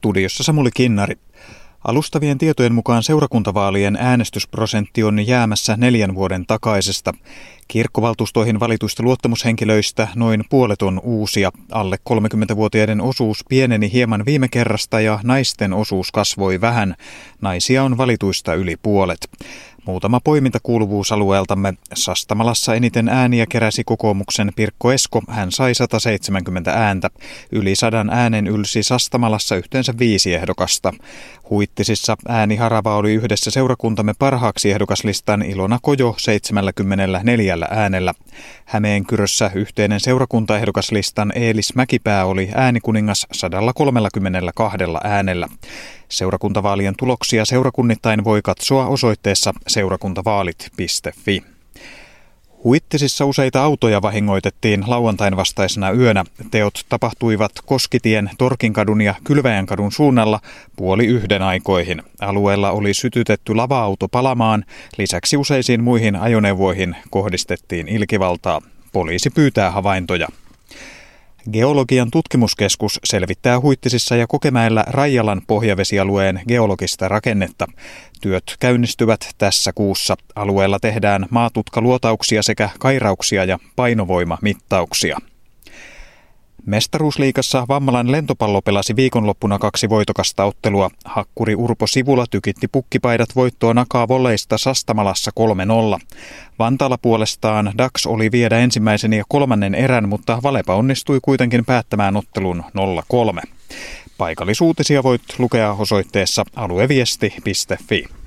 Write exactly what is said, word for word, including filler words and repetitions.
Studiossa Samuli Kinnari. Alustavien tietojen mukaan seurakuntavaalien äänestysprosentti on jäämässä neljän vuoden takaisesta. Kirkkovaltuustoihin valituista luottamushenkilöistä noin puolet on uusia. Alle kolmekymmentävuotiaiden osuus pieneni hieman viime kerrasta ja naisten osuus kasvoi vähän. Naisia on valituista yli puolet. Muutama poiminta kuuluvuusalueeltamme. Sastamalassa eniten ääniä keräsi kokoomuksen Pirkko Esko. Hän sai sata seitsemänkymmentä ääntä. Yli sadan äänen ylsi Sastamalassa yhteensä viisi ehdokasta. Huittisissa ääniharava oli yhdessä seurakuntamme parhaaksi ehdokaslistan Ilona Kojo seitsemänkymmentäneljä äänellä. Hämeenkyrössä yhteinen seurakuntaehdokaslistan Eelis Mäkipää oli äänikuningas sata kolmekymmentäkaksi äänellä. Seurakuntavaalien tuloksia seurakunnittain voi katsoa osoitteessa seurakuntavaalit piste fi. Huittisissa useita autoja vahingoitettiin lauantain vastaisena yönä. Teot tapahtuivat Koskitien, Torkinkadun ja Kylväjänkadun suunnalla puoli yhden aikoihin. Alueella oli sytytetty lava-auto palamaan. Lisäksi useisiin muihin ajoneuvoihin kohdistettiin ilkivaltaa. Poliisi pyytää havaintoja. Geologian tutkimuskeskus selvittää Huittisissa ja Kokemäellä Raijalan pohjavesialueen geologista rakennetta. Työt käynnistyvät tässä kuussa. Alueella tehdään maatutkaluotauksia sekä kairauksia ja painovoimamittauksia. Mestaruusliigassa Vammalan lentopallo pelasi viikonloppuna kaksi voitokasta ottelua. Hakkuri Urpo Sivula tykitti pukkipaidat voittoon Akaa volleista Sastamalassa kolme nolla. Vantaalla puolestaan Dax oli viedä ensimmäisen ja kolmannen erän, mutta Valepa onnistui kuitenkin päättämään ottelun nolla kolme. Paikallisuutisia voit lukea osoitteessa alueviesti piste fi.